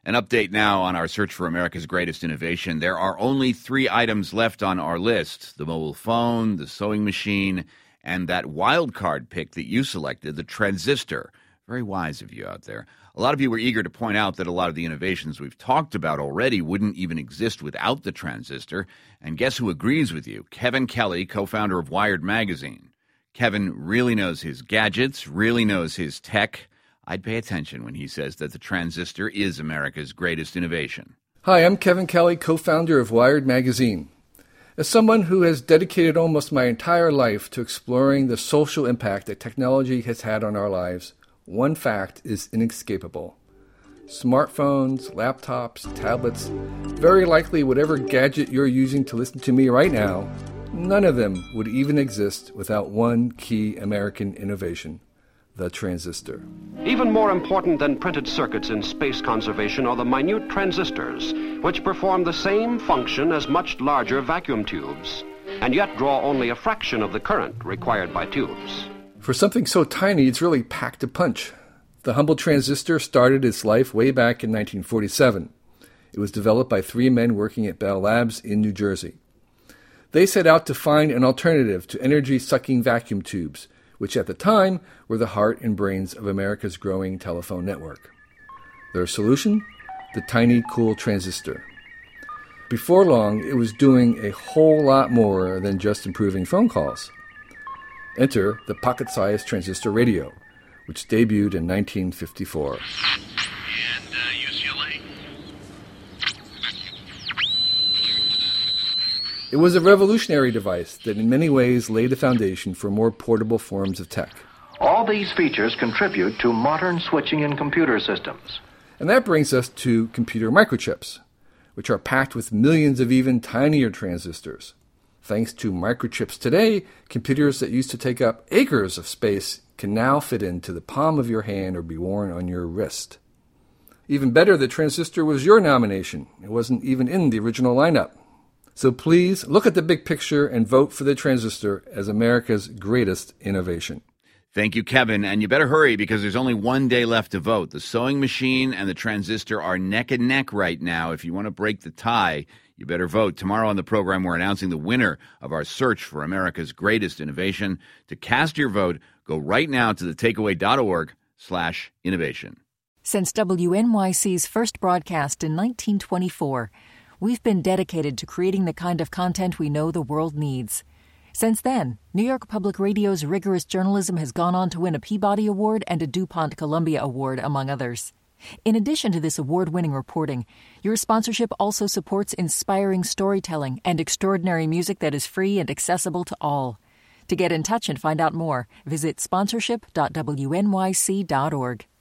An update now on our search for America's greatest innovation. There are only 3 items left on our list: the mobile phone, the sewing machine, and that wild card pick that you selected, the transistor. Very wise of you out there. A lot of you were eager to point out that a lot of the innovations we've talked about already wouldn't even exist without the transistor. And guess who agrees with you? Kevin Kelly, co-founder of Wired Magazine. Kevin really knows his gadgets, really knows his tech. I'd pay attention when he says that the transistor is America's greatest innovation. Hi, I'm Kevin Kelly, co-founder of Wired Magazine. As someone who has dedicated almost my entire life to exploring the social impact that technology has had on our lives, one fact is inescapable. Smartphones, laptops, tablets, very likely whatever gadget you're using to listen to me right now, none of them would even exist without one key American innovation: the transistor. Even more important than printed circuits in space conservation are the minute transistors, which perform the same function as much larger vacuum tubes, and yet draw only a fraction of the current required by tubes. For something so tiny, it's really packed a punch. The humble transistor started its life way back in 1947. It was developed by 3 men working at Bell Labs in New Jersey. They set out to find an alternative to energy-sucking vacuum tubes, which at the time were the heart and brains of America's growing telephone network. Their solution? The tiny, cool transistor. Before long, it was doing a whole lot more than just improving phone calls. Enter the pocket-sized transistor radio, which debuted in 1954. And UCLA. It was a revolutionary device that in many ways laid the foundation for more portable forms of tech. All these features contribute to modern switching and computer systems. And that brings us to computer microchips, which are packed with millions of even tinier transistors. Thanks to microchips today, computers that used to take up acres of space can now fit into the palm of your hand or be worn on your wrist. Even better, the transistor was your nomination. It wasn't even in the original lineup. So please look at the big picture and vote for the transistor as America's greatest innovation. Thank you, Kevin. And you better hurry because there's only 1 day left to vote. The sewing machine and the transistor are neck and neck right now. If you want to break the tie, you better vote. Tomorrow on the program, we're announcing the winner of our search for America's greatest innovation. To cast your vote, go right now to thetakeaway.org/innovation. Since WNYC's first broadcast in 1924, we've been dedicated to creating the kind of content we know the world needs. Since then, New York Public Radio's rigorous journalism has gone on to win a Peabody Award and a DuPont Columbia Award, among others. In addition to this award-winning reporting, your sponsorship also supports inspiring storytelling and extraordinary music that is free and accessible to all. To get in touch and find out more, visit sponsorship.wnyc.org.